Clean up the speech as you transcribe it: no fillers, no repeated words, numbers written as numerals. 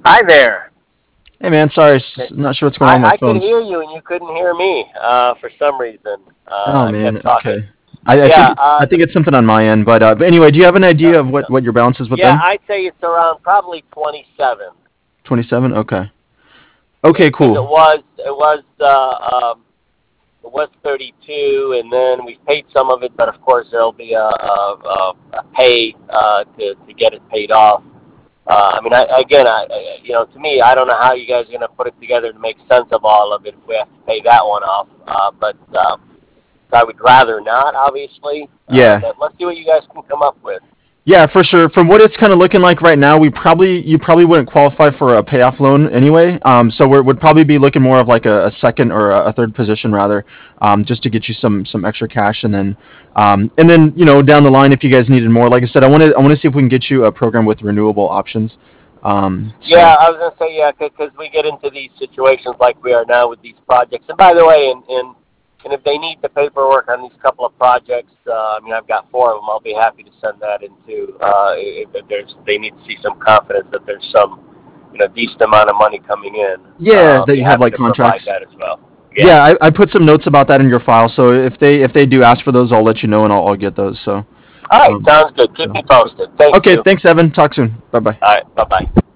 Hi there. Hey man, sorry, Okay. not sure what's going on with I my could phones. hear you and you couldn't hear me for some reason. Oh I man, kept talking. okay. I think Yeah, it's I think it's something on my end, but anyway, do you have an no, idea of no. what your balance is with Yeah, them? I'd say it's around probably 27 27. Okay. Okay, because cool. it was 32, and then we paid some of it, but of course there'll be a pay to get it paid off. I mean, to me, I don't know how you guys are going to put it together to make sense of all of it if we have to pay that one off. But I would rather not, obviously. Yeah. But let's see what you guys can come up with. Yeah, for sure. From what it's kind of looking like right now, you probably wouldn't qualify for a payoff loan anyway. So would probably be looking more of like a second or a third position rather, just to get you some extra cash, and then down the line if you guys needed more. Like I said, I want to see if we can get you a program with renewable options. So Yeah, I was going to say, yeah, because we get into these situations like we are now with these projects. And by the way, and if they need the paperwork on these couple of projects, I mean, I've got four of them. I'll be happy to send that in too. If they need to see some confidence that there's some, decent amount of money coming in. yeah, I'll that be you have happy like to provide contracts. that as well. Yeah. Yeah, I put some notes about that in your file. So if they do ask for those, I'll let you know and I'll get those. So All right, um, sounds good. Keep so me posted. Thank okay, you. thanks, Evan. Talk soon. Bye bye. All right, bye bye.